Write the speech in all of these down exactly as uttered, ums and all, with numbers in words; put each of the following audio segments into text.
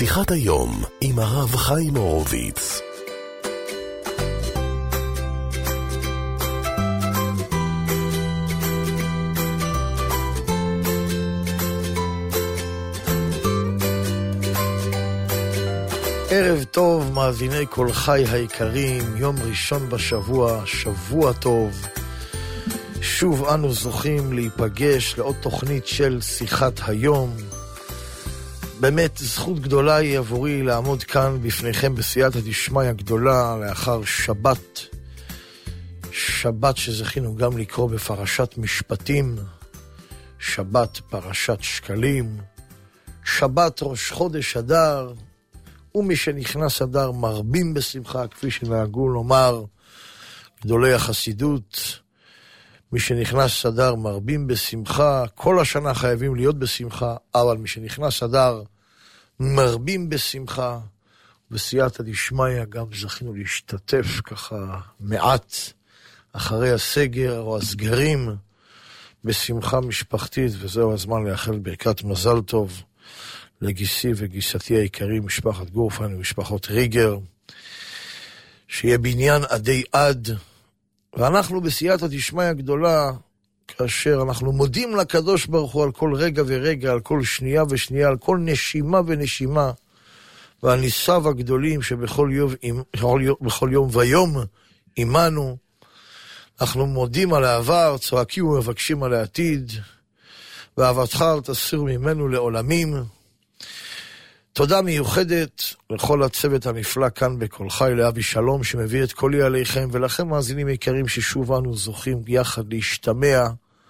שיחת היום עם הרב חיים הורוביץ. ערב טוב, מאזיני כל חי היקרים, יום ראשון בשבוע, שבוע טוב. שוב אנו זוכים להיפגש לעוד תוכנית של שיחת היום. באמת זכות גדולה היא עבורי לעמוד כאן בפניכם בסייעתא דשמיא גדולה לאחר שבת. שבת שזכינו גם לקרוא בפרשת משפטים, שבת פרשת שקלים, שבת ראש חודש אדר, ומי שנכנס אדר מרבים בשמחה, כפי שנהגו לומר גדולי החסידות. מי שנכנס אדר מרבים בשמחה, כל השנה חייבים להיות בשמחה, אבל מי שנכנס אדר מרבים בשמחה. בסייעתא דשמיא גם זכינו להשתתף ככה מעט אחרי הסגר או הסגרים בשמחה משפחתית, וזהו הזמן לאחל ברכת מזל טוב לגיסי וגיסתי היקרים, משפחת גורפן ומשפחות ריגר, שיהיה בניין עדי עד. ואנחנו בסייעתא דשמיא גדולה, כאשר אנחנו מודים לקדוש ברוך הוא על כל רגע ורגע, על כל שנייה ושנייה, על כל נשימה ונשימה, ועל ניסיו הגדולים שבכל יום, בכל יום ויום עמנו. אנחנו מודים על העבר, צועקים ומבקשים על העתיד, ואהבתך אל תסיר ממנו לעולמים. תודה מיוחדת לכל הצוות הנפלא כאן בכל חי, לאבי שלום שמביא את קולי עליכם, ולכם מאזינים יקרים ששוב אנו זוכים יחד להשתמע,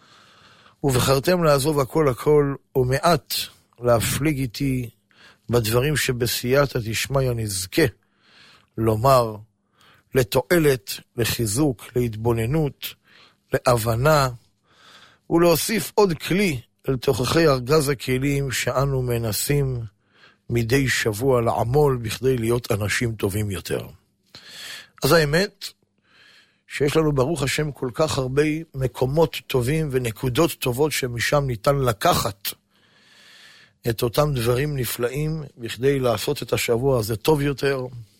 ובחרתם לעזוב הכל הכל ומעט להפליג איתי בדברים שבסייעתא דשמיא נזכה לומר, לתועלת, לחיזוק, להתבוננות, להבנה, ולהוסיף עוד כלי אל תוכחי ארגז הכלים שאנו מנסים מדי שבוע לעמול בכדי להיות אנשים טובים יותר. אז האמת שיש לנו ברוך השם כל כך הרבה מקומות טובים ונקודות טובות שמשם ניתן לקחת את אותם דברים נפלאים בכדי לעשות את השבוע הזה טוב יותר.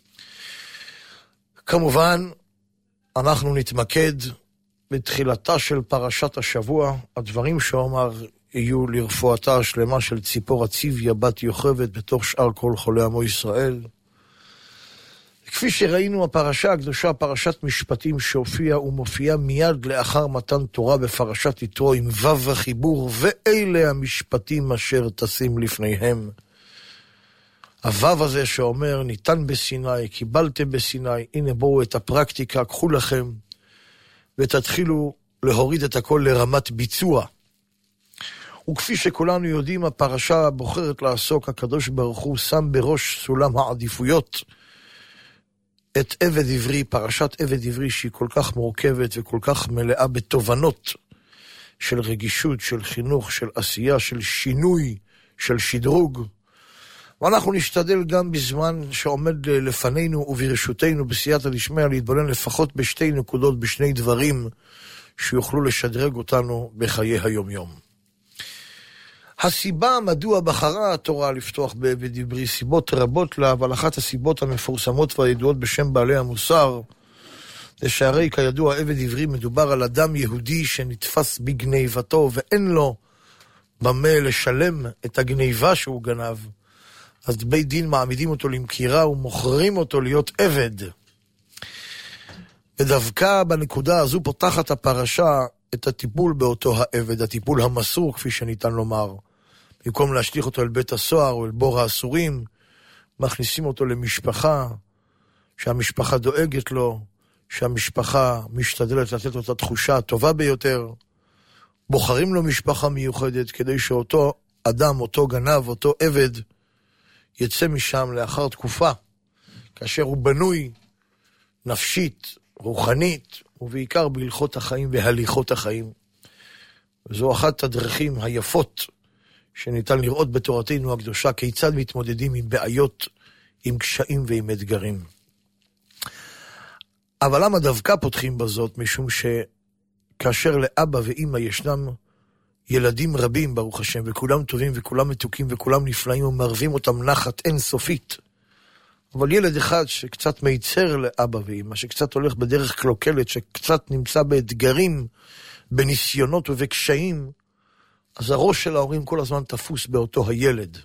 כמובן אנחנו נתמקד בתחילתה של פרשת השבוע, הדברים שאומר יהיו לרפואתה השלמה של ציפורה ציוויה בת יוכבד בתוך שאר כל חולי עמו ישראל. כפי שראינו, הפרשה הקדושה, פרשת משפטים, שהופיעה ומופיעה מיד לאחר מתן תורה בפרשת יתרו עם וו החיבור, ואלה המשפטים אשר תשים לפניהם. הוו הזה שאומר ניתן בסיני, קיבלתם בסיני, הנה בואו את הפרקטיקה, קחו לכם ותתחילו להוריד את הכל לרמת ביצוע. וכפי שכולנו יודעים, הפרשה בוחרת לעסוק, הקדוש ברוך הוא שם בראש סולם העדיפויות את עבד עברי, פרשת עבד עברי שהיא כל כך מורכבת וכל כך מלאה בתובנות של רגישות, של חינוך, של עשייה, של שינוי, של שדרוג. ואנחנו נשתדל גם בזמן שעומד לפנינו וברשותנו בסייעתא דשמיא להתבונן לפחות בשתי נקודות, בשני דברים שיוכלו לשדרג אותנו בחיי היום יום. הסיבה מדוע בחרה התורה לפתוח בעבד עברי, סיבות רבות לה, אבל אחת הסיבות המפורסמות והידועות בשם בעלי המוסר, זה שהרי כידוע עבד עברי מדובר על אדם יהודי שנתפס בגניבתו ואין לו במה לשלם את הגניבה שהוא גנב, אז בית דין מעמידים אותו למכירה ומוכרים אותו להיות עבד. ודווקא בנקודה הזו פותחת הפרשה את הטיפול באותו העבד, הטיפול המסור כפי שניתן לומר. במקום להשליך אותו אל בית הסוהר או אל בור האסורים, מכניסים אותו למשפחה, שהמשפחה דואגת לו, שהמשפחה משתדלת לתת לו את התחושה הטובה ביותר. בוחרים לו משפחה מיוחדת כדי שאותו אדם, אותו גנב, אותו עבד, יצא משם לאחר תקופה, כאשר הוא בנוי נפשית, רוחנית, ובעיקר בהלכות החיים והליכות החיים. וזו אחת הדרכים היפות שניתן לראות בתורתנו הקדושה, כיצד מתמודדים עם בעיות, עם קשיים ועם אתגרים. אבל למה דווקא פותחים בזאת? משום שכאשר לאבא ואמא ישנם ילדים רבים, ברוך השם, וכולם טובים וכולם מתוקים וכולם נפלאים ומערבים אותם נחת אינסופית. אבל ילד אחד שקצת מייצר לאבא ואמא, שקצת הולך בדרך קלוקלת, שקצת נמצא באתגרים, בניסיונות ובקשיים, אז הראש של ההורים כל הזמן תפוס באותו הילד.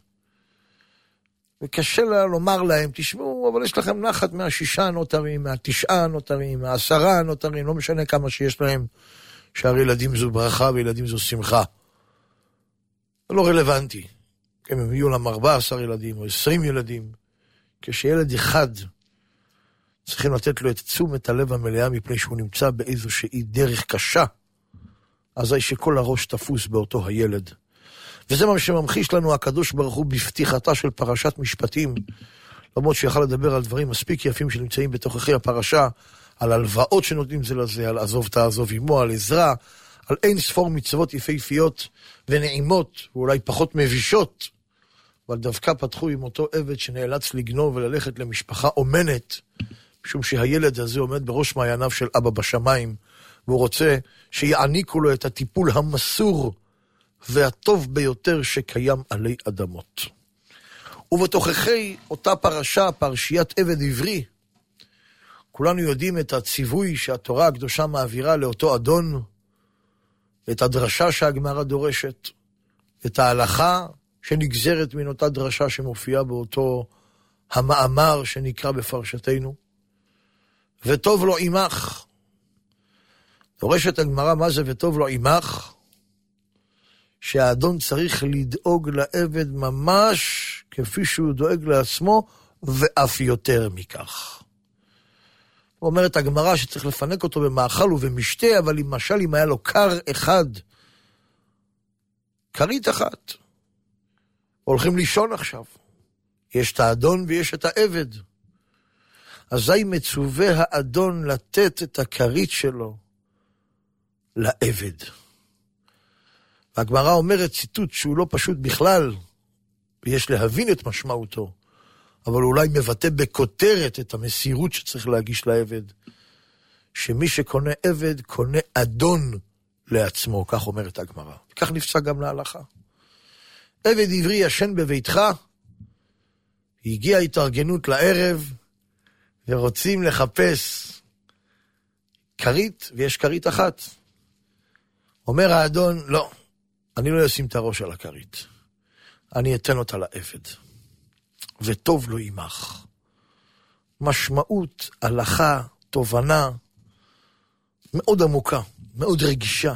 וקשה לה לומר להם, תשמעו, אבל יש לכם נחת מהשישה הנותרים, מהתשעה הנותרים, מהעשרה הנותרים, לא משנה כמה שיש להם, שהרי ילדים זו ברכה וילדים זו שמחה. זה לא רלוונטי. אם הם יהיו להם ארבעה עשר ילדים או עשרים ילדים, כשילד אחד צריכים לתת לו את תשומת הלב המלאה מפני שהוא נמצא באיזושהי דרך קשה, אזי שכל הראש תפוס באותו הילד. וזה מה שממחיש לנו הקדוש ברוך הוא בפתיחתה של פרשת משפטים, למרות שיכל לדבר על דברים מספיק יפים שנמצאים בתוככי הפרשה, על הלוואות שנותנים זה לזה, על עזוב תעזוב עמו, על עזרה, על אין ספור מצוות יפהפיות ונעימות, ואולי פחות מבישות, אבל דווקא פתחו עם אותו עבד שנאלץ לגנוב וללכת למשפחה אומנת, משום שהילד הזה עומד בראש מעייניו של אבא בשמיים, והוא רוצה שיעניקו לו את הטיפול המסור והטוב ביותר שקיים עלי אדמות. ובתוככי אותה פרשה, פרשיית עבד עברי, כולנו יודעים את הציווי שהתורה הקדושה מעבירה לאותו אדון, את הדרשה שהגמרא דורשת, את ההלכה שנגזרת מן אותה דרשה שמופיעה באותו המאמר שנקרא בפרשתנו. וטוב לו עמך. דורשת הגמרא מה זה וטוב לו עמך? שהאדון צריך לדאוג לעבד ממש כפי שהוא דואג לעצמו, ואף יותר מכך. אומרת הגמרא שצריך לפנק אותו במאכל ובמשתה, אבל למשל אם היה לו קר אחד, קרית אחת, הולכים לישון עכשיו. יש את האדון ויש את העבד. אזי מצווה האדון לתת את הקרית שלו לעבד. והגמרא אומרת ציטוט שהוא לא פשוט בכלל, ויש להבין את משמעותו, אבל אולי מבטא בכותרת את המסירות שצריך להגיש לעבד, שמי שקונה עבד קונה אדון לעצמו, כך אומרת הגמרא. כך נפסק גם להלכה. עבד עברי ישן בביתך, הגיעה התארגנות לערב, ורוצים לחפש קרית, ויש קרית אחת. אומר האדון, לא, אני לא אשים את הראש על הקרית, אני אתן אותה לעבד. וטוב לו עמך. משמעות, הלכה, תובנה, מאוד עמוקה, מאוד רגישה.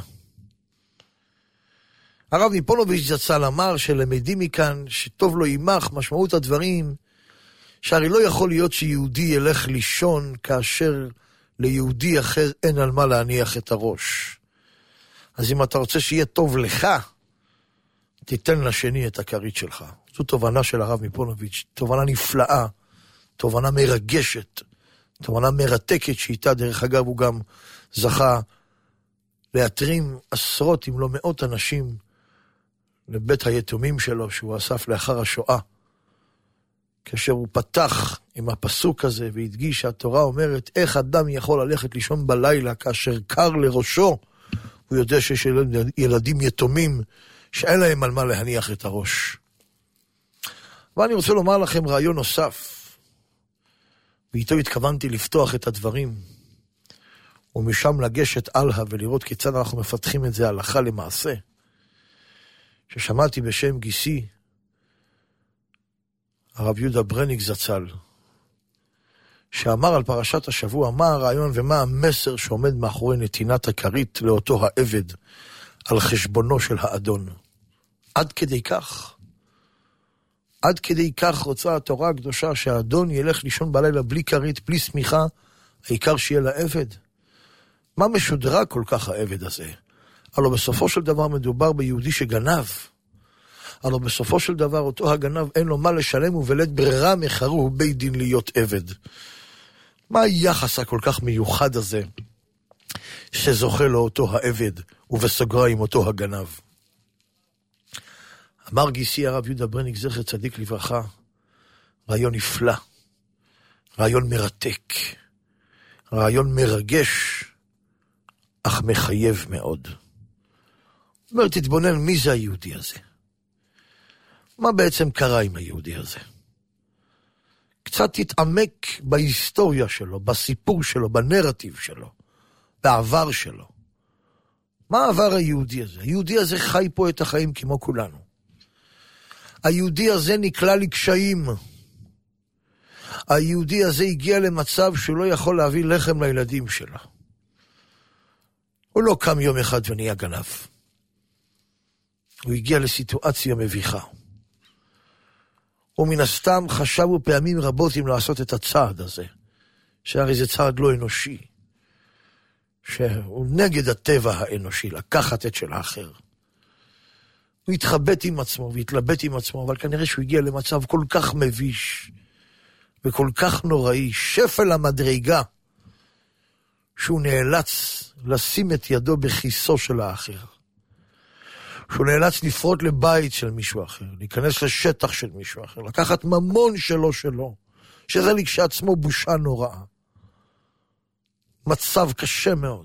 הרב מפונוביץ' זצ"ל אמר שלמדים מכאן שטוב לו עמך, משמעות הדברים, שהרי לא יכול להיות שיהודי ילך לישון כאשר ליהודי אחר אין על מה להניח את הראש. אז אם אתה רוצה שיהיה טוב לך, תיתן לשני את הכרית שלך. זו תובנה של הרב מפונוביץ', תובנה נפלאה, תובנה מרגשת, תובנה מרתקת שאיתה דרך אגב הוא גם זכה להתרים עשרות אם לא מאות אנשים לבית היתומים שלו שהוא אסף לאחר השואה. כאשר הוא פתח עם הפסוק הזה והדגיש שהתורה אומרת איך אדם יכול ללכת לישון בלילה כאשר קר לראשו, הוא יודע שיש ילדים יתומים שאין להם על מה להניח את הראש. ואני רוצה לומר לכם רעיון נוסף, ואיתו התכוונתי לפתוח את הדברים, ומשם לגשת הלאה ולראות כיצד אנחנו מפתחים את זה הלכה למעשה, ששמעתי בשם גיסי, הרב יהודה ברניק זצ"ל, שאמר על פרשת השבוע מה הרעיון ומה המסר שעומד מאחורי נתינת הכרית לאותו העבד על חשבונו של האדון. עד כדי כך, עד כדי כך רוצה התורה הקדושה שהאדון ילך לישון בלילה בלי כרית, בלי סמיכה, העיקר שיהיה לעבד. מה משודרג כל כך העבד הזה? הלוא בסופו של דבר מדובר ביהודי שגנב. הלוא בסופו של דבר אותו הגנב אין לו מה לשלם ובלית ברירה מחרו בית דין להיות עבד. מה היחס הכל כך מיוחד הזה שזוכה לו אותו העבד ובסוגריים אותו הגנב? אמר גיסי הרב יהודה ברניק זכר צדיק לברכה, רעיון נפלא, רעיון מרתק, רעיון מרגש, אך מחייב מאוד. זאת אומרת, תתבונן מי זה היהודי הזה. מה בעצם קרה עם היהודי הזה? קצת תתעמק בהיסטוריה שלו, בסיפור שלו, בנרטיב שלו, בעבר שלו. מה עבר היהודי הזה? היהודי הזה חי פה את החיים כמו כולנו. היהודי הזה נקלע לקשיים. היהודי הזה הגיע למצב שהוא לא יכול להביא לחם לילדים שלה. הוא לא קם יום אחד ונהיה גנב. הוא הגיע לסיטואציה מביכה. ומן הסתם חשבו פעמים רבות אם לעשות את הצעד הזה, שהרי זה צעד לא אנושי, שהוא נגד הטבע האנושי, לקחת את של האחר. הוא התחבט עם עצמו והתלבט עם עצמו, אבל כנראה שהוא הגיע למצב כל כך מביש וכל כך נוראי, שפל המדרגה, שהוא נאלץ לשים את ידו בכיסו של האחר. שהוא נאלץ לפרוט לבית של מישהו אחר, להיכנס לשטח של מישהו אחר, לקחת ממון שלו שלו, שזה לכשעצמו בושה נוראה. מצב קשה מאוד.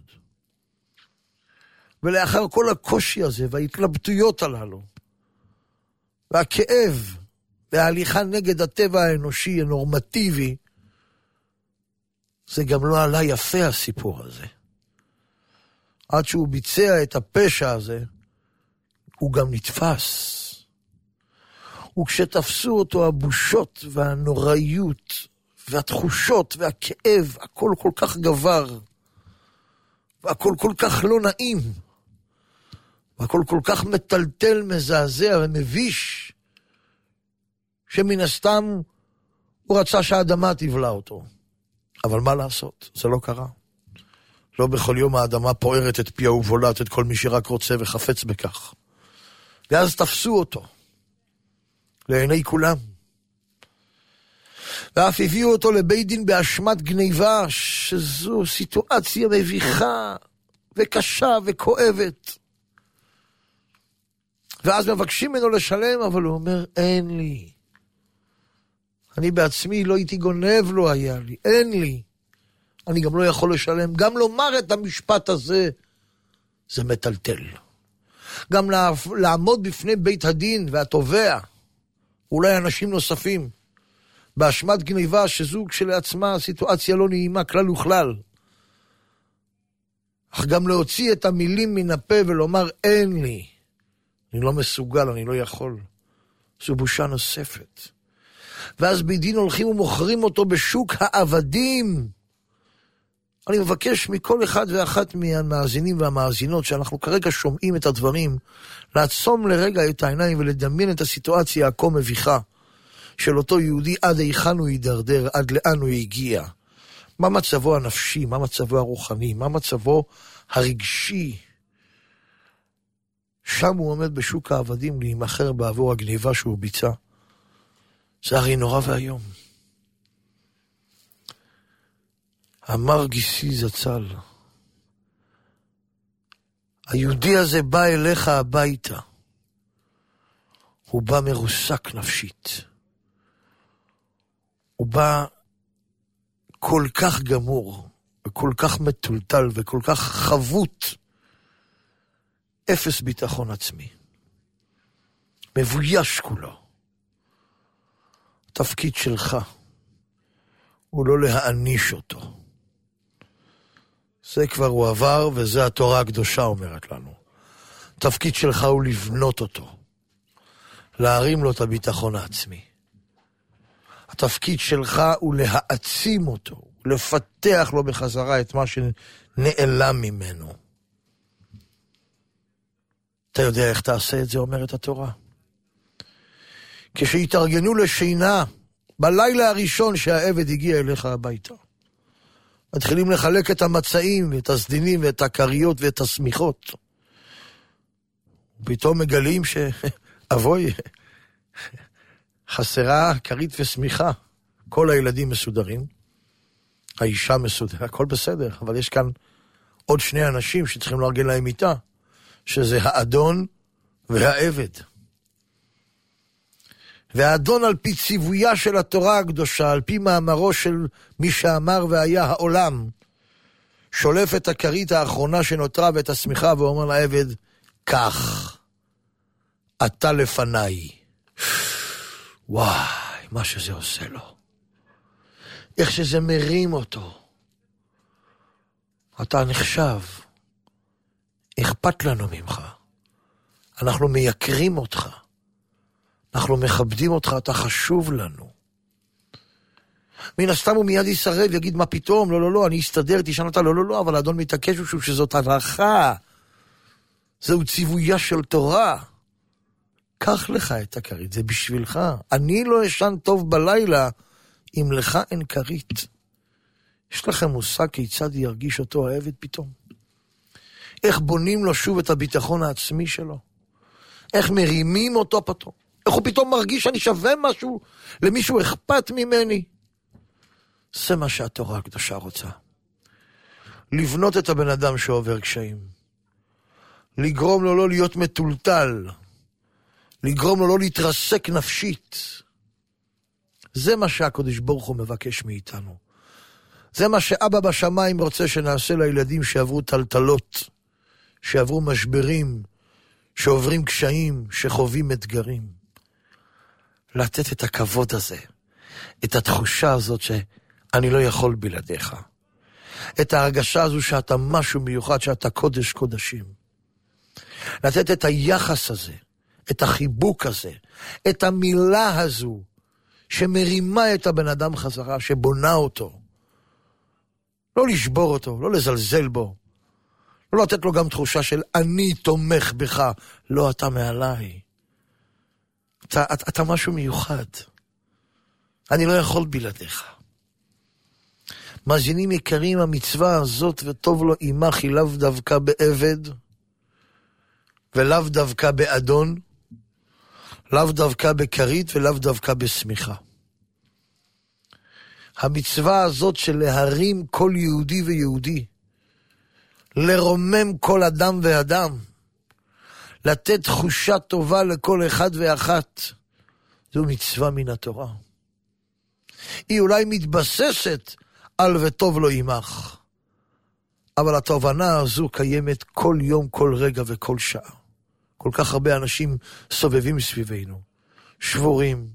ולאחר כל הקושי הזה, וההתלבטויות הללו, והכאב, וההליכה נגד הטבע האנושי, הנורמטיבי, זה גם לא עלה יפה הסיפור הזה. עד שהוא ביצע את הפשע הזה, הוא גם נתפס. וכשתפסו אותו הבושות והנוראיות והתחושות והכאב, הכל כל כך גבר, והכל כל כך לא נעים, והכל כל כך מטלטל, מזעזע ומביש, שמן הסתם הוא רצה שהאדמה תבלע אותו. אבל מה לעשות? זה לא קרה. לא בכל יום האדמה פוערת את פיה ובולעת את כל מי שרק רוצה וחפץ בכך. ואז תפסו אותו, לעיני כולם. ואף הביאו אותו לבית דין באשמת גניבה, שזו סיטואציה מביכה וקשה וכואבת. ואז מבקשים ממנו לשלם, אבל הוא אומר, אין לי. אני בעצמי לא הייתי גונב, לא היה לי, אין לי. אני גם לא יכול לשלם. גם לומר את המשפט הזה, זה מטלטל. גם לעמוד בפני בית הדין והתובע, אולי אנשים נוספים, באשמת גניבה, שזו כשלעצמה סיטואציה לא נעימה כלל וכלל. אך גם להוציא את המילים מן הפה ולומר, אין לי. אני לא מסוגל, אני לא יכול. זו בושה נוספת. ואז בדין הולכים ומוכרים אותו בשוק העבדים. אני מבקש מכל אחד ואחת מהמאזינים והמאזינות, שאנחנו כרגע שומעים את הדברים, לעצום לרגע את העיניים ולדמיין את הסיטואציה הכה מביכה, של אותו יהודי עד היכן הוא יידרדר, עד לאן הוא הגיע. מה מצבו הנפשי, מה מצבו הרוחני, מה מצבו הרגשי. שם הוא עומד בשוק העבדים להימחר בעבור הגניבה שהוא ביצע. זה הרי נורא והיום. אמר גיסי זצ"ל, היהודי הזה בא אליך הביתה, הוא בא מרוסק נפשית, הוא בא כל כך גמור, וכל כך מטולטל, וכל כך חבוט, אפס ביטחון עצמי, מבויש כולו. התפקיד שלך הוא לא להעניש אותו. זה כבר הוא עבר, וזה התורה הקדושה אומרת לנו. התפקיד שלך הוא לבנות אותו, להרים לו את הביטחון העצמי. התפקיד שלך הוא להעצים אותו, לפתח לו בחזרה את מה שנעלם ממנו. אתה יודע איך תעשה את זה, אומרת התורה? כשהתארגנו לשינה, בלילה הראשון שהעבד הגיע אליך הביתה, מתחילים לחלק את המצעים ואת הסדינים ואת הכריות ואת הסמיכות. פתאום מגלים שאבוי, חסרה כרית וסמיכה. כל הילדים מסודרים, האישה מסודרת, הכל בסדר, אבל יש כאן עוד שני אנשים שצריכים לארגן להם מיטה, שזה האדון והעבד. והאדון על פי ציוויה של התורה הקדושה, על פי מאמרו של מי שאמר והיה העולם, שולף את הכרית האחרונה שנותרה ואת הסמיכה ואומר לעבד, כך, אתה לפניי. וואי, מה שזה עושה לו. איך שזה מרים אותו. אתה נחשב. אכפת לנו ממך. אנחנו מייקרים אותך. אנחנו מכבדים אותך, אתה חשוב לנו. מן הסתם הוא מיד יסרב, יגיד מה פתאום, לא, לא, לא, אני אסתדר, תשאל אותה, לא, לא, לא, אבל האדון מתעקש ושוב שזאת הלכה. זהו ציוויה של תורה. קח לך את הכרית, זה בשבילך. אני לא אשן טוב בלילה, אם לך אין כרית. יש לכם מושג כיצד ירגיש אותו העבד פתאום? איך בונים לו שוב את הביטחון העצמי שלו? איך מרימים אותו פתאום? איך הוא פתאום מרגיש שאני שווה משהו? למישהו אכפת ממני? זה מה שהתורה הקדושה רוצה. לבנות את הבן אדם שעובר קשיים. לגרום לו לא להיות מטולטל. לגרום לו לא להתרסק נפשית. זה מה שהקדוש ברוך הוא מבקש מאיתנו. זה מה שאבא בשמיים רוצה שנעשה לילדים שעברו טלטלות, שעברו משברים, שעוברים קשיים, שחווים אתגרים. לתת את הכבוד הזה, את התחושה הזאת שאני לא יכול בלעדיך. את ההרגשה הזו שאתה משהו מיוחד, שאתה קודש קודשים. לתת את היחס הזה, את החיבוק הזה, את המילה הזו, שמרימה את הבן אדם חזרה, שבונה אותו. לא לשבור אותו, לא לזלזל בו. לא לתת לו גם תחושה של אני תומך בך, לא אתה מעליי. אתה, אתה, אתה משהו מיוחד. אני לא יכול בלעדיך. מאזינים יקרים, המצווה הזאת וטוב לו עמך היא לאו דווקא בעבד, ולאו דווקא באדון, לאו דווקא בכרית ולאו דווקא בשמיכה. המצווה הזאת של להרים כל יהודי ויהודי, לרומם כל אדם ואדם, לתת תחושה טובה לכל אחד ואחת, זו מצווה מן התורה. היא אולי מתבססת על וטוב לו עמך, אבל התובנה הזו קיימת כל יום, כל רגע וכל שעה. כל כך הרבה אנשים סובבים סביבנו, שבורים,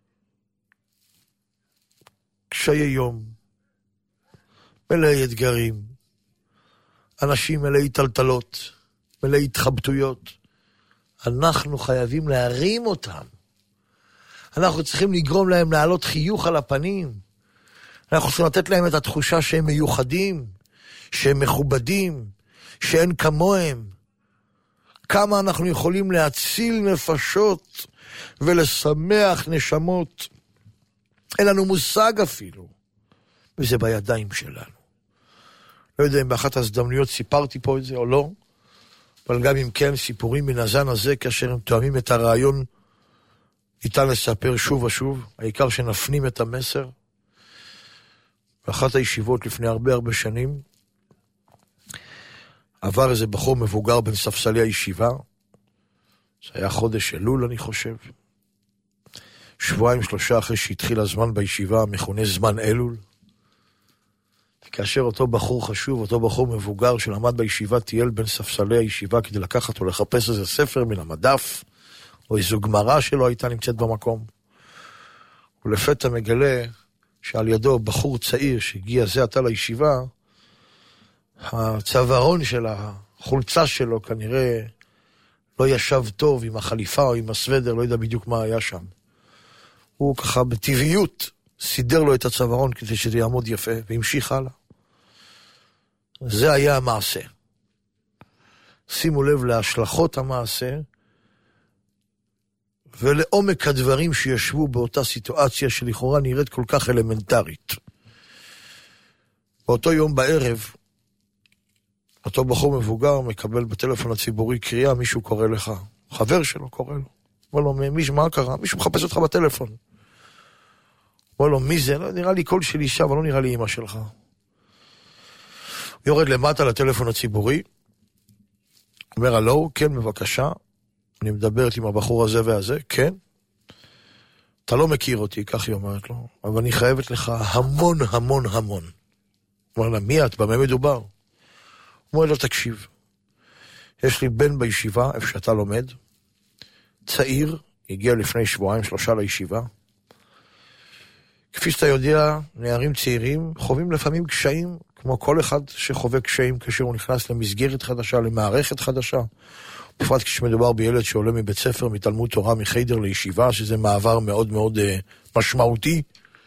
קשיי יום, מלאי אתגרים, אנשים מלאי טלטלות, מלאי התחבטויות. אנחנו חייבים להרים אותם. אנחנו צריכים לגרום להם לעלות חיוך על הפנים. אנחנו צריכים לתת להם את התחושה שהם מיוחדים, שהם מכובדים, שאין כמוהם. כמה אנחנו יכולים להציל נפשות ולשמח נשמות. אין לנו מושג אפילו. וזה בידיים שלנו. לא יודע אם באחת ההזדמנויות סיפרתי פה את זה או לא, אבל גם אם כן, סיפורים מן הזן הזה, כאשר הם תואמים את הרעיון, ניתן לספר שוב ושוב, העיקר שנפנים את המסר. באחת הישיבות לפני הרבה הרבה שנים, עבר איזה בחור מבוגר בין ספסלי הישיבה, זה היה חודש אלול אני חושב, שבועיים שלושה אחרי שהתחיל הזמן בישיבה, מכונה זמן אלול, כאשר אותו בחור חשוב, אותו בחור מבוגר שלמד בישיבה, טייל בין ספסלי הישיבה כדי לקחת או לחפש איזה ספר מן המדף, או איזו גמרא שלו הייתה נמצאת במקום. ולפתע מגלה שעל ידו בחור צעיר שהגיע זה עתה לישיבה, הצווארון של החולצה שלו כנראה לא ישב טוב עם החליפה או עם הסוודר, לא יודע בדיוק מה היה שם. הוא ככה בטבעיות סידר לו את הצווארון כדי שזה יעמוד יפה, והמשיך הלאה. זה היה המעשה. שימו לב להשלכות המעשה, ולעומק הדברים שישבו באותה סיטואציה שלכאורה נראית כל כך אלמנטרית. באותו יום בערב, אותו בחור מבוגר מקבל בטלפון הציבורי קריאה, מישהו קורא לך, חבר שלו קורא לו. אומר לו, מישהו, מה קרה? מישהו מחפש אותך בטלפון. אומר לו, מי זה? לא, נראה לי קול של אישה, אבל לא נראה לי אמא שלך. הוא יורד למטה לטלפון הציבורי, אומר, הלו, כן, בבקשה, אני מדברת עם הבחור הזה והזה, כן. אתה לא מכיר אותי, כך היא אומרת לו, אבל אני חייבת לך המון המון המון. אומר לה, מי את? במה מדובר? הוא אומר לו, תקשיב, יש לי בן בישיבה, איפה שאתה לומד, צעיר, הגיע לפני שבועיים שלושה לישיבה. כפי שאתה יודע, נערים צעירים חווים לפעמים קשיים, כמו כל אחד שחווה קשיים כאשר הוא נכנס למסגרת חדשה, למערכת חדשה. בפרט כשמדובר בילד שעולה מבית ספר, מתלמוד תורה, מחיידר לישיבה, שזה מעבר מאוד מאוד uh, משמעותי.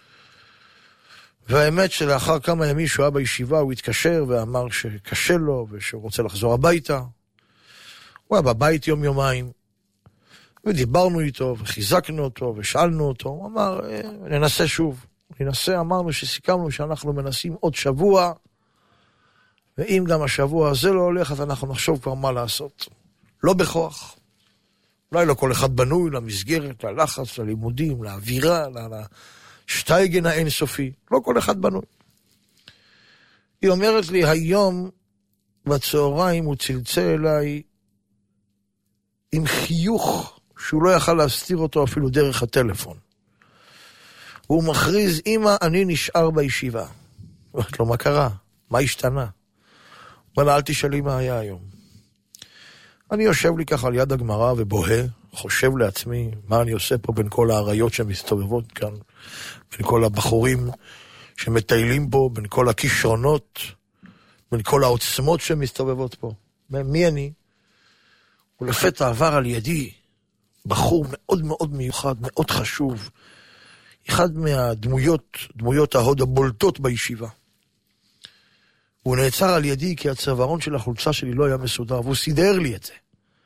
והאמת שלאחר כמה ימים שהוא היה בישיבה, הוא התקשר ואמר שקשה לו ושהוא רוצה לחזור הביתה. הוא היה בבית יום יומיים, ודיברנו איתו וחיזקנו אותו ושאלנו אותו. הוא אמר, ננסה שוב. ננסה, אמרנו שסיכמנו שאנחנו מנסים עוד שבוע, ואם גם השבוע הזה לא הולך, אז אנחנו נחשוב כבר מה לעשות. לא בכוח. אולי לא כל אחד בנוי למסגרת, ללחץ, ללימודים, לאווירה, לשטייגן האינסופי. לא כל אחד בנוי. היא אומרת לי, היום בצהריים הוא צלצל אליי עם חיוך שהוא לא יכל להסתיר אותו אפילו דרך הטלפון. הוא מכריז, אמא, אני נשאר בישיבה. אומרת לו, מה קרה? מה השתנה? אבל אל תשאלי מה היה היום. אני יושב לי ככה על יד הגמרא ובוהה, חושב לעצמי מה אני עושה פה בין כל העריות שמסתובבות כאן, בין כל הבחורים שמטיילים פה, בין כל הכישרונות, בין כל העוצמות שמסתובבות פה. מי אני? ולפתע עבר על ידי בחור מאוד מאוד מיוחד, מאוד חשוב, אחד מהדמויות, דמויות ההוד הבולטות בישיבה. הוא נעצר על ידי כי הצווארון של החולצה שלי לא היה מסודר, והוא סידר לי את זה.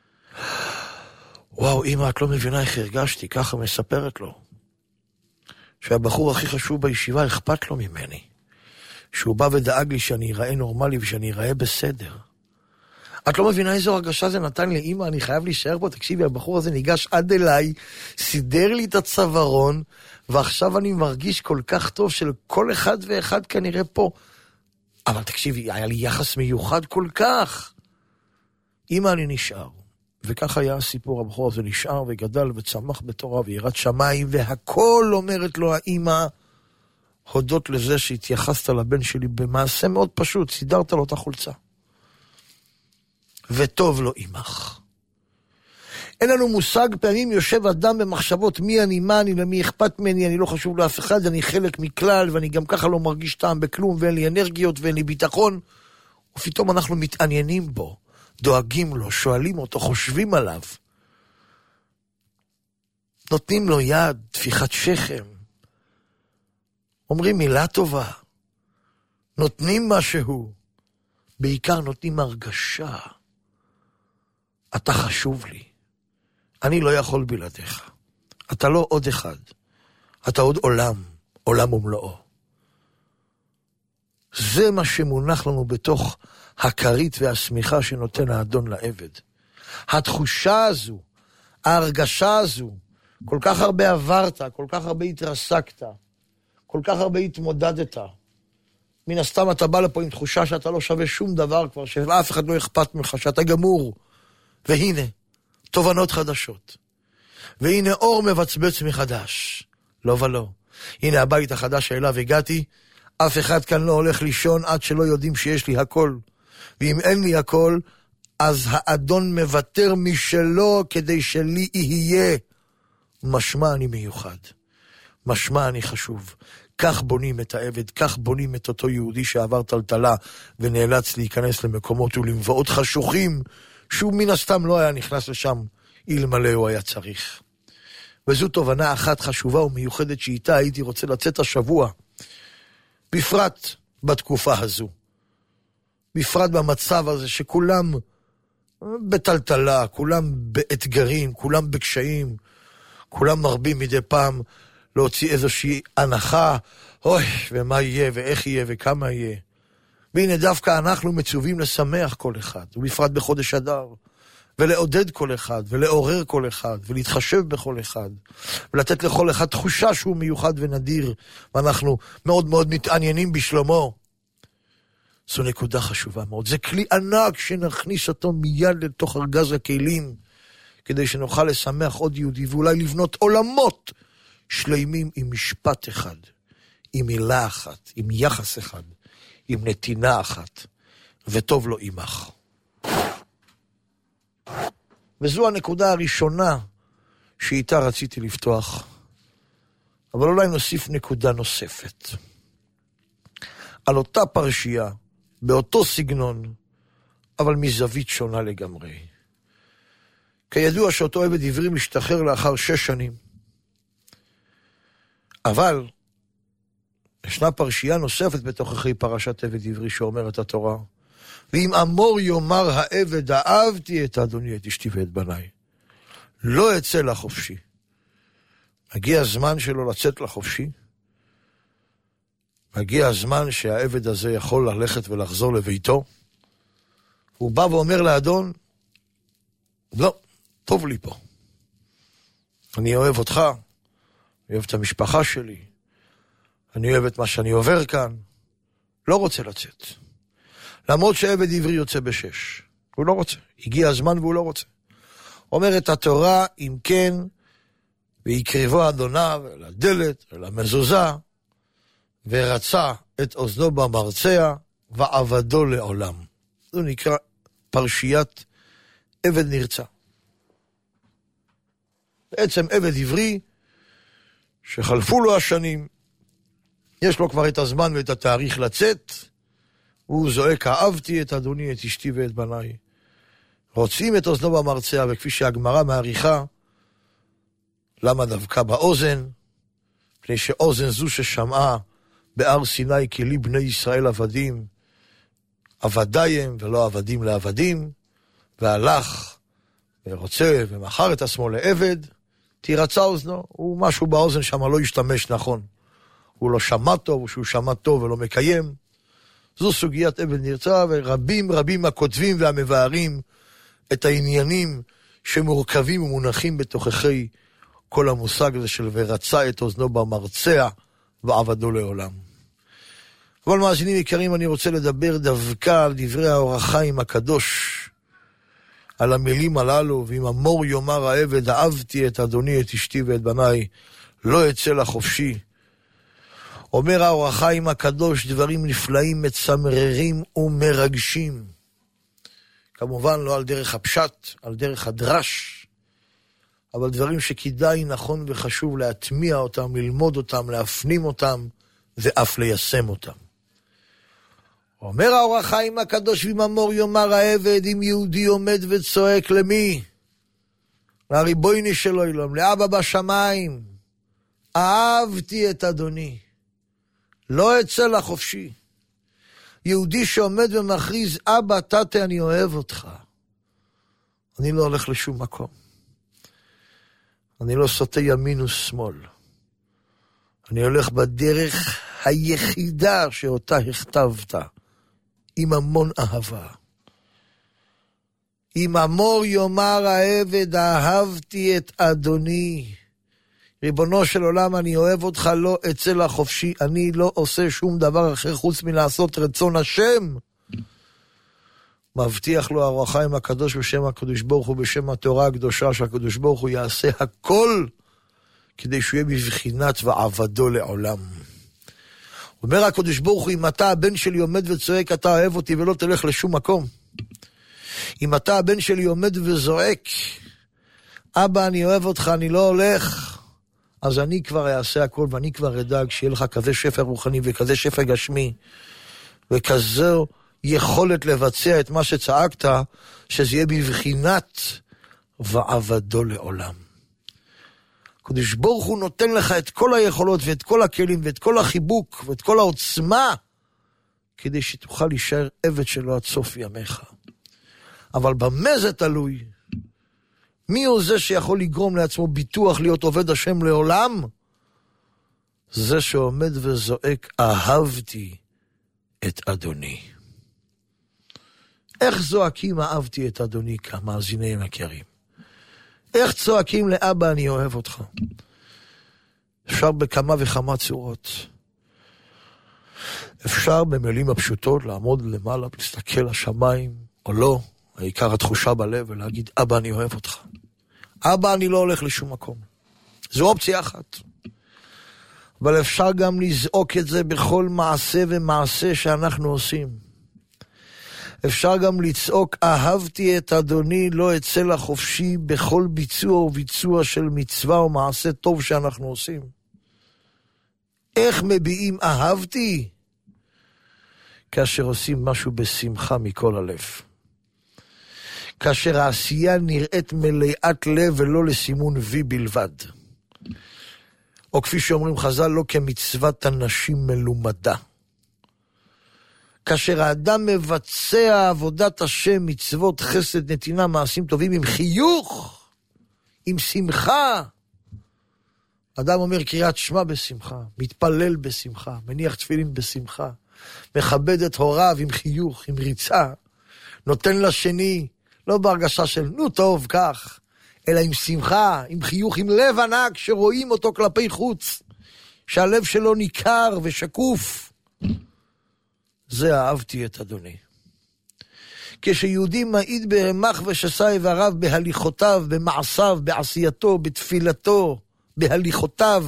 וואו, אמא, את לא מבינה איך הרגשתי, ככה מספרת לו. שהבחור הכי חשוב בישיבה אכפת לו ממני. שהוא בא ודאג לי שאני אראה נורמלי ושאני אראה בסדר. את לא מבינה איזו הרגשה זה נתן לי, אמא, אני חייב להישאר פה, תקשיבי, הבחור הזה ניגש עד אליי, סידר לי את הצווארון, ועכשיו אני מרגיש כל כך טוב של כל אחד ואחד כנראה פה. אבל תקשיבי, היה לי יחס מיוחד כל כך. אמא, אני נשאר. וכך היה הסיפור, הבחור הזה נשאר וגדל וצמח בתורה ויראת שמיים, והכל אומרת לו האמא, הודות לזה שהתייחסת לבן שלי במעשה מאוד פשוט, סידרת לו את החולצה. וטוב לו עמך. אין לנו מושג, פעמים יושב אדם במחשבות מי אני, מה אני, למי אכפת ממני, אני לא חשוב לאף אחד, אני חלק מכלל, ואני גם ככה לא מרגיש טעם בכלום, ואין לי אנרגיות ואין לי ביטחון, ופתאום אנחנו מתעניינים בו, דואגים לו, שואלים אותו, חושבים עליו, נותנים לו יד, תפיחת שכם, אומרים מילה טובה, נותנים משהו, בעיקר נותנים הרגשה, אתה חשוב לי, אני לא יכול בלעדיך, אתה לא עוד אחד, אתה עוד עולם, עולם ומלואו. זה מה שמונח לנו בתוך הכרית והסמיכה שנותן האדון לעבד. התחושה הזו, ההרגשה הזו, כל כך הרבה עברת, כל כך הרבה התרסקת, כל כך הרבה התמודדת. מן הסתם אתה בא לפה עם תחושה שאתה לא שווה שום דבר כבר, שלאף אחד לא אכפת ממך, שאתה גמור. והנה, תובנות חדשות. והנה אור מבצבץ מחדש. לא ולא. הנה הבית החדש שאליו הגעתי, אף אחד כאן לא הולך לישון עד שלא יודעים שיש לי הכל. ואם אין לי הכל, אז האדון מוותר משלו כדי שלי יהיה. משמע אני מיוחד. משמע אני חשוב. כך בונים את העבד, כך בונים את אותו יהודי שעבר טלטלה ונאלץ להיכנס למקומות ולמבואות חשוכים, שהוא מן הסתם לא היה נכנס לשם אלמלא הוא היה צריך. וזו תובנה אחת חשובה ומיוחדת שאיתה הייתי רוצה לצאת השבוע, בפרט בתקופה הזו, בפרט במצב הזה שכולם בטלטלה, כולם באתגרים, כולם בקשיים, כולם מרבים מדי פעם להוציא איזושהי הנחה, אוי, ומה יהיה, ואיך יהיה, וכמה יהיה. והנה דווקא אנחנו מצווים לשמח כל אחד, ובפרט בחודש אדר, ולעודד כל אחד, ולעורר כל אחד, ולהתחשב בכל אחד, ולתת לכל אחד תחושה שהוא מיוחד ונדיר, ואנחנו מאוד מאוד מתעניינים בשלומו. זו נקודה חשובה מאוד. זה כלי ענק שנכניס אותו מיד לתוך ארגז הכלים, כדי שנוכל לשמח עוד יהודי, ואולי לבנות עולמות שלמים עם משפט אחד, עם מילה אחת, עם יחס אחד, עם נתינה אחת, וטוב לו עמך. וזו הנקודה הראשונה שאיתה רציתי לפתוח. אבל אולי נוסיף נקודה נוספת. על אותה פרשייה, באותו סגנון, אבל מזווית שונה לגמרי. כידוע שאותו עבד עברי משתחרר לאחר שש שנים. אבל ישנה פרשייה נוספת בתוככי פרשת עבד עברי שאומרת התורה, ואם אמור יאמר העבד, אהבתי את אדוני, את אשתי ואת בניי, לא אצא לחופשי. מגיע הזמן שלו לצאת לחופשי. מגיע הזמן שהעבד הזה יכול ללכת ולחזור לביתו. הוא בא ואומר לאדון, לא, טוב לי פה. אני אוהב אותך, אני אוהב את המשפחה שלי, אני אוהב את מה שאני עובר כאן. לא רוצה לצאת. למרות שהעבד עברי יוצא בשש. הוא לא רוצה. הגיע הזמן והוא לא רוצה. אומרת התורה, אם כן, ויקרבו אדוניו אל הדלת, אל המזוזה, ורצה את אוזנו במרצע, ועבדו לעולם. זו נקרא פרשיית עבד נרצע. בעצם עבד עברי, שחלפו לו השנים, יש לו כבר את הזמן ואת התאריך לצאת, הוא זועק, אהבתי את אדוני, את אשתי ואת בניי. רוצים את אוזנו במרצע, וכפי שהגמרא מעריכה, למה דווקא באוזן? פני שאוזן זו ששמעה בהר סיני, כי לי בני ישראל עבדים, עבדיים ולא עבדים לעבדים, והלך ורוצה ומכר את עצמו לעבד, תירצה אוזנו, הוא משהו באוזן שם לא ישתמש נכון. הוא לא שמע טוב, או שהוא שמע טוב ולא מקיים. זו סוגיית עבד נרצע, ורבים רבים הכותבים והמבארים את העניינים שמורכבים ומונחים בתוככי כל המושג הזה של ורצה את אוזנו במרצע ועבדו לעולם. אבל מאזינים יקרים, אני רוצה לדבר דווקא על דברי האור החיים הקדוש, על המילים הללו, ואם אמור יאמר העבד, אהבתי את אדוני, את אשתי ואת בניי, לא אצא לחופשי. אומר האור החיים הקדוש דברים נפלאים, מצמררים ומרגשים. כמובן לא על דרך הפשט, על דרך הדרש, אבל דברים שכדאי נכון וחשוב להטמיע אותם, ללמוד אותם, להפנים אותם, ואף ליישם אותם. אומר האור החיים הקדוש, ואם אמור יאמר העבד, אם יהודי עומד וצועק למי? לריבונו של עולם, לאבא בשמיים, אהבתי את אדוני, לא אצא לחופשי. יהודי שעומד ומכריז, אבא תתה אני אוהב אותך, אני לא הולך לשום מקום, אני לא סוטה ימין ושמאל, אני הולך בדרך היחידה שאותה הכתבת, עם המון אהבה. אם אמור יאמר העבד, אהבתי את אדוני, ריבונו של עולם, אני אוהב אותך, לא אצא לחופשי, אני לא עושה שום דבר אחר חוץ מלעשות רצון השם. מבטיח לו האור החיים הקדוש בשם הקדוש ברוך הוא, בשם התורה הקדושה, שהקדוש ברוך הוא יעשה הכל כדי שהוא יהיה בבחינת ועבדו לעולם. אומר הקדוש ברוך הוא, אם אתה הבן שלי עומד וצועק, אתה אוהב אותי ולא תלך לשום מקום. אם אתה הבן שלי עומד וזועק, אבא אני אוהב אותך, אני לא הולך, אז אני כבר אעשה הכל, ואני כבר אדאג שיהיה לך כזה שפע רוחני וכזה שפע גשמי, וכזו יכולת לבצע את מה שצעקת, שזה יהיה בבחינת ועבדו לעולם. הקדוש ברוך הוא נותן לך את כל היכולות ואת כל הכלים ואת כל החיבוק ואת כל העוצמה, כדי שתוכל להישאר עבד שלו עד סוף ימיך. אבל במה זה תלוי? מי הוא זה שיכול לגרום לעצמו ביטוח להיות עובד השם לעולם? זה שעומד וזועק, אהבתי את אדוני. איך זועקים אהבתי את אדוני כמאזינים יקרים? איך צועקים לאבא אני אוהב אותך? אפשר בכמה וכמה צורות. אפשר במילים הפשוטות לעמוד למעלה, להסתכל לשמיים, או לא, העיקר התחושה בלב, ולהגיד, אבא אני אוהב אותך. אבא אני לא הולך לשום מקום. זו אופציה אחת. אבל אפשר גם לזעוק את זה בכל מעשה ומעשה שאנחנו עושים. אפשר גם לצעוק, אהבתי את אדוני, לא אצא לחופשי בכל ביצוע וביצוע של מצווה או מעשה טוב שאנחנו עושים. איך מביעים אהבתי? כאשר עושים משהו בשמחה מכל הלב. כאשר העשייה נראית מלאת לב ולא לסימון וי בלבד. או כפי שאומרים חז"ל, לא כמצוות אנשים מלומדה. כאשר האדם מבצע עבודת השם, מצוות, חסד, נתינה, מעשים טובים, עם חיוך, עם שמחה. אדם אומר קריאת שמע בשמחה, מתפלל בשמחה, מניח תפילין בשמחה, מכבד את הוריו עם חיוך, עם ריצה, נותן לשני, לא בהרגשה של נו טוב כך, אלא עם שמחה, עם חיוך, עם לב ענק שרואים אותו כלפי חוץ, שהלב שלו ניכר ושקוף. זה אהבתי את אדוני. כשיהודי מעיד ברמ"ח ושס"ה איבריו בהליכותיו, במעשיו, בעשייתו, בתפילתו, בהליכותיו,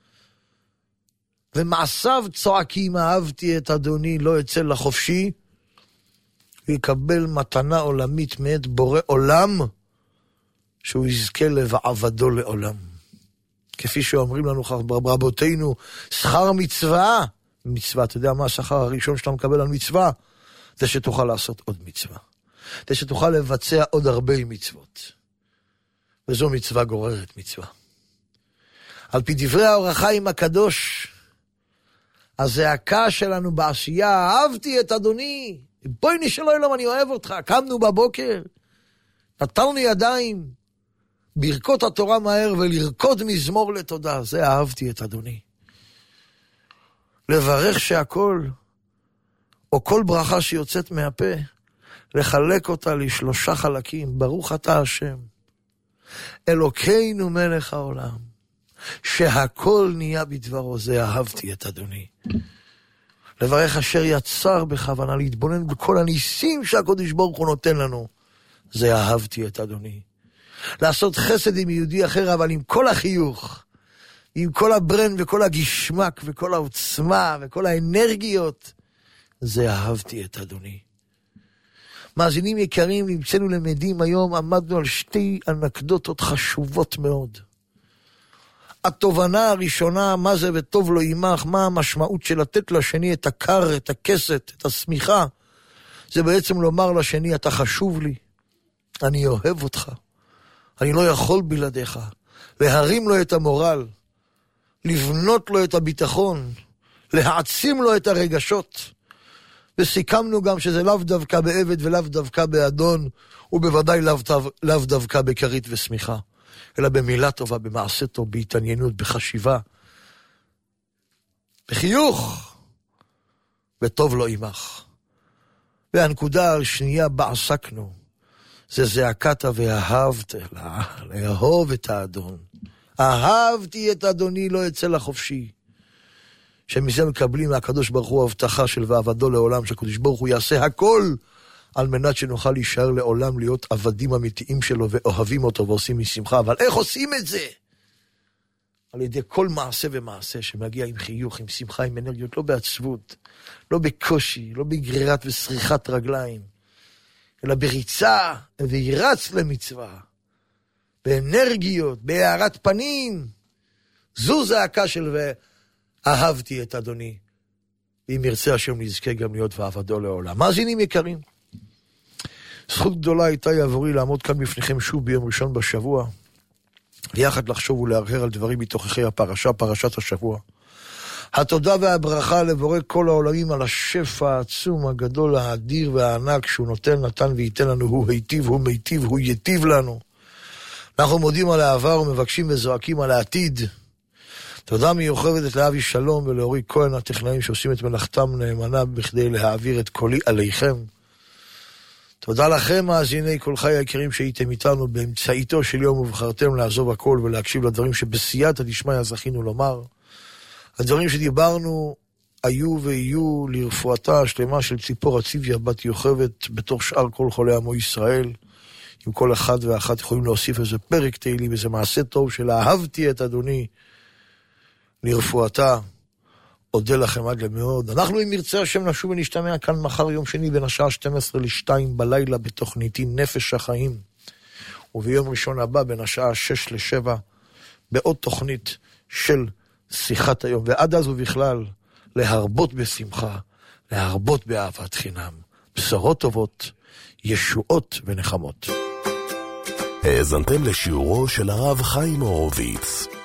ומעשיו צועקים אהבתי את אדוני, לא אצא לחופשי, הוא יקבל מתנה עולמית מאת בורא עולם, שהוא יזכה לבעבדו לעולם. כפי שאומרים לנו רבותינו, שכר מצווה, מצווה, אתה יודע מה השכר הראשון שאתה מקבל על מצווה? זה שתוכל לעשות עוד מצווה. זה שתוכל לבצע עוד הרבה מצוות. וזו מצווה גוררת מצווה. על פי דברי האור החיים הקדוש, הזעקה שלנו בעשייה, אהבתי את אדוני, בואי נשאלו אלוהים, אני אוהב אותך, קמנו בבוקר, נתנו לי ידיים, ברכות התורה מהר ולרקוד מזמור לתודה, זה אהבתי את אדוני. לברך שהכל, או כל ברכה שיוצאת מהפה, לחלק אותה לשלושה חלקים, ברוך אתה השם, אלוקינו מלך העולם, שהכל נהיה בדברו, זה אהבתי את אדוני. לברך אשר יצר בכוונה, להתבונן בכל הניסים שהקדוש ברוך הוא נותן לנו, זה אהבתי את אדוני. לעשות חסד עם יהודי אחר, אבל עם כל החיוך, עם כל הברן וכל הגשמק וכל העוצמה וכל האנרגיות, זה אהבתי את אדוני. מאזינים יקרים, נמצאנו למדים היום, עמדנו על שתי אנקדוטות חשובות מאוד. התובנה הראשונה, מה זה וטוב לו עמך, מה המשמעות של לתת לשני את הקר, את הכסת, את השמיכה, זה בעצם לומר לשני, אתה חשוב לי, אני אוהב אותך, אני לא יכול בלעדיך, להרים לו את המורל, לבנות לו את הביטחון, להעצים לו את הרגשות, וסיכמנו גם שזה לאו דווקא בעבד ולאו דווקא באדון, ובוודאי לאו, לאו דווקא בקרית ושמיכה, אלא במילה טובה, במעשה טוב, בהתעניינות, בחשיבה, בחיוך, וטוב לו עמך. והנקודה השנייה בה עסקנו, זה זעקת ואהבת, לאהוב את האדון. אהבתי את אדוני, לא אצא לחופשי. שמזה מקבלים מהקדוש ברוך הוא הבטחה של ועבדו לעולם, שהקדוש ברוך הוא יעשה הכל, על מנת שנוכל להישאר לעולם, להיות עבדים אמיתיים שלו, ואוהבים אותו ועושים משמחה. אבל איך עושים את זה? על ידי כל מעשה ומעשה, שמגיע עם חיוך, עם שמחה, עם אנרגיות, לא בעצבות, לא בקושי, לא בגרירת וסריחת רגליים, אלא בריצה, וירץ למצווה, באנרגיות, בהארת פנים. זו זעקה של ואהבתי את אדוני. אם ירצה השם נזכה גם להיות ועבדו לעולם. מאזינים יקרים, זכות גדולה הייתה עבורי לעמוד כאן בפניכם שוב ביום ראשון בשבוע, ויחד לחשוב ולהרהר על דברים מתוככי הפרשה, פרשת השבוע. התודה והברכה לבורא כל העולמים על השפע העצום, הגדול, האדיר והענק שהוא נותן, נתן וייתן לנו, הוא היטיב, הוא מיטיב, הוא יטיב לנו. אנחנו מודים על העבר ומבקשים וזועקים על העתיד. תודה מיוחדת לאבי שלום ולאורי כהן הטכנאים שעושים את מלאכתם נאמנה בכדי להעביר את קולי עליכם. תודה לכם מאזיני כל חי היקרים שהייתם איתנו באמצעיתו של יום ובחרתם לעזוב הכל ולהקשיב לדברים שבסייעתא דשמיא זכינו לומר. הדברים שדיברנו היו ויהיו לרפואתה השלמה של ציפורה ציוויה בת יוכבד בתוך שאר כל חולי עמו ישראל. אם כל אחד ואחת יכולים להוסיף איזה פרק תהילים, איזה מעשה טוב של אהבתי את אדוני לרפואתה, אודה לכם עד למאוד. אנחנו אם ירצה השם נשוב ונשתמע כאן מחר יום שני בין השעה שתים עשרה לשתיים בלילה בתוכניתי נפש החיים, וביום ראשון הבא בין השעה שש לשבע בעוד תוכנית של שיחת היום. ועד אז ובכלל להרבות בשמחה, להרבות באהבת חינם, בשורות טובות, ישועות ונחמות. האזנתם לשיעורו של הרב חיים הורוביץ.